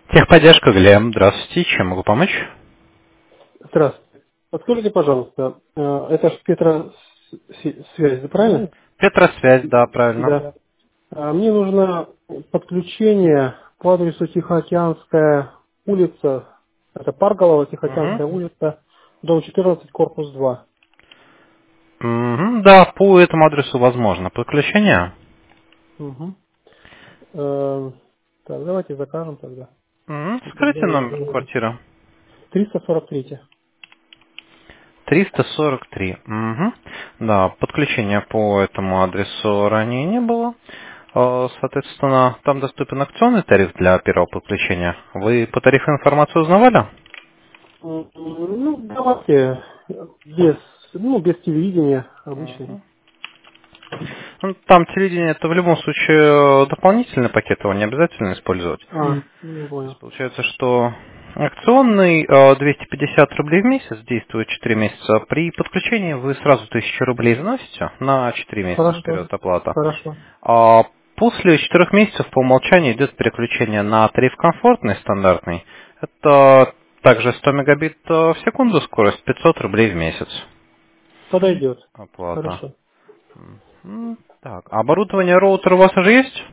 Техподдержка, Глеб. Здравствуйте. Чем могу помочь? Здравствуйте. Подскажите, пожалуйста, это же связь, да, правильно? Петросвязь, да, правильно. Да. Мне нужно подключение по адресу Тихоокеанская улица, это Парголова, Угу. Тихоокеанская улица, дом 14, корпус 2. Мгм, да, по этому адресу возможно подключение. Угу. Так, давайте закажем тогда. Мгм, И тогда скажите я номер сделаю. квартиры. 343. 343. Угу. Да, подключения по этому адресу ранее не было. Соответственно, там доступен акционный тариф для первого подключения. Вы по тарифу информацию узнавали? Ну, давайте без, без телевидения обычный. Ну, там телевидение это в любом случае дополнительный пакет, его не обязательно использовать. Не То есть понял. получается, что акционный 250 рублей в месяц действует 4 месяца. При подключении вы сразу 1000 рублей заносите на 4 месяца Хорошо. вперед оплата. Хорошо. А после 4 месяцев по умолчанию идет переключение на тариф комфортный, стандартный. Это также 100 мегабит в секунду скорость, 500 рублей в месяц Подойдет. оплата. Хорошо. Так, оборудование роутера у вас уже есть?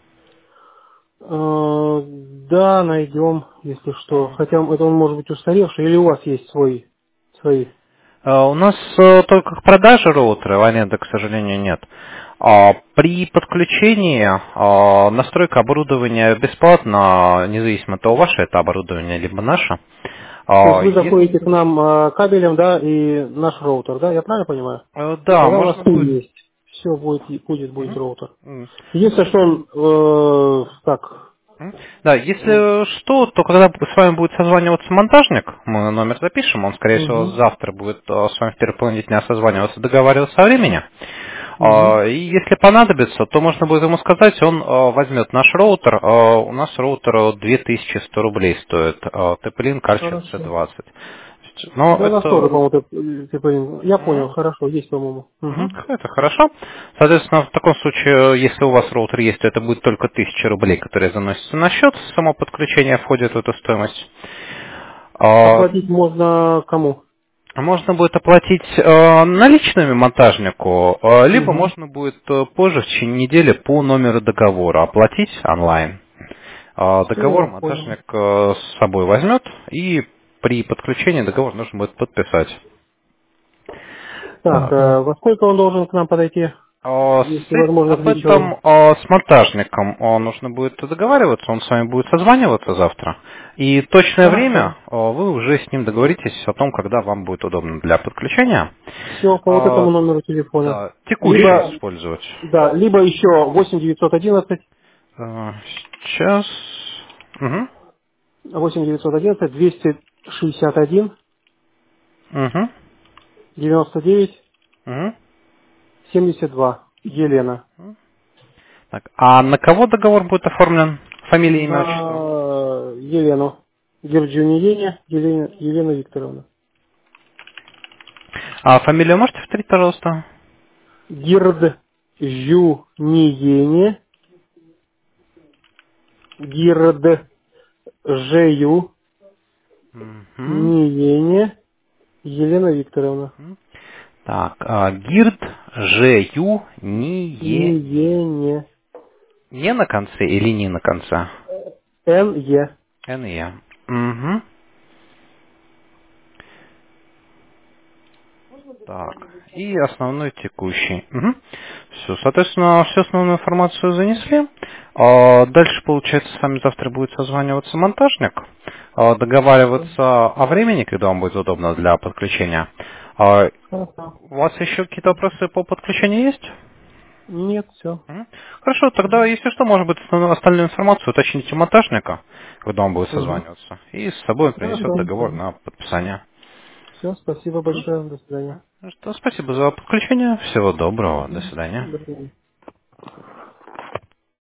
Да, найдем, если что. Хотя это он может быть устаревший, или у вас есть свои. У нас только к продаже роутера, в аренде, к сожалению, нет. При подключении настройка оборудования бесплатна, независимо от того, ваше это оборудование, либо наше. То есть вы Если, заходите к нам кабелем, да, и наш роутер, да, я правильно понимаю? да, Тогда у нас можно все будет. есть. Все будет Мгм. роутер. М. Единственное, что он так. Да, Ну, если что, то когда с вами будет созваниваться монтажник, мы номер запишем, он, скорее всего, угу, завтра будет с вами в первой половине дня созваниваться, договариваться о времени. угу. И если понадобится, то можно будет ему сказать, он возьмет наш роутер. У нас роутер 2100 рублей стоит, TP-Link Archer Хорошо. C20. Но Да, у нас тоже, это... по-моему, я понял, хорошо, есть, по-моему. Мгм, Угу. это хорошо. Соответственно, в таком случае, если у вас роутер есть, то это будет только 1000 рублей, которые заносятся на счет. Само подключение входит в эту стоимость. А, Оплатить можно кому? Можно будет оплатить наличными монтажнику, либо Угу. можно будет позже, в течение недели, по номеру договора оплатить онлайн. Все, Договор я понял. монтажник с собой возьмет, и при подключении договор нужно будет подписать. Так, Так. во сколько он должен к нам подойти? Если возможно, к Об вечеру. этом с монтажником нужно будет договариваться, он с вами будет созваниваться завтра. И точное время Хорошо. вы уже с ним договоритесь о том, когда вам будет удобно для подключения. Все по вот этому А, номеру телефона. Да, текущий Либо, использовать. да, либо еще 8911, А, Сейчас. Угу. 8911 261 Угу. 99 Угу. 72. Елена. Так, а на кого договор будет оформлен? Фамилия, имя, отчество? На Елену. Герджуниене Елена Викторовна. А фамилию можете повторить, пожалуйста? Гирджуниене. Гирд Жею Угу. Ниене Елена Викторовна. Так, Гирд, Ж, Ю, Ни, Е, Ниене. Не на конце или не на конце? Н-Е. Н, Е. Угу. Так, и основной текущий. Все, соответственно, всю основную информацию занесли. Дальше, получается, с вами завтра будет созваниваться монтажник, договариваться о времени, когда вам будет удобно для подключения. Хорошо. У вас еще какие-то вопросы по подключению есть? Нет, все. Хорошо, тогда, если что, может быть, остальную информацию уточните у монтажника, когда он будет созваниваться, и с собой он принесет Хорошо. договор на подписание. Все, спасибо большое. До свидания. Ну что, спасибо за подключение, всего доброго, до свидания. До свидания.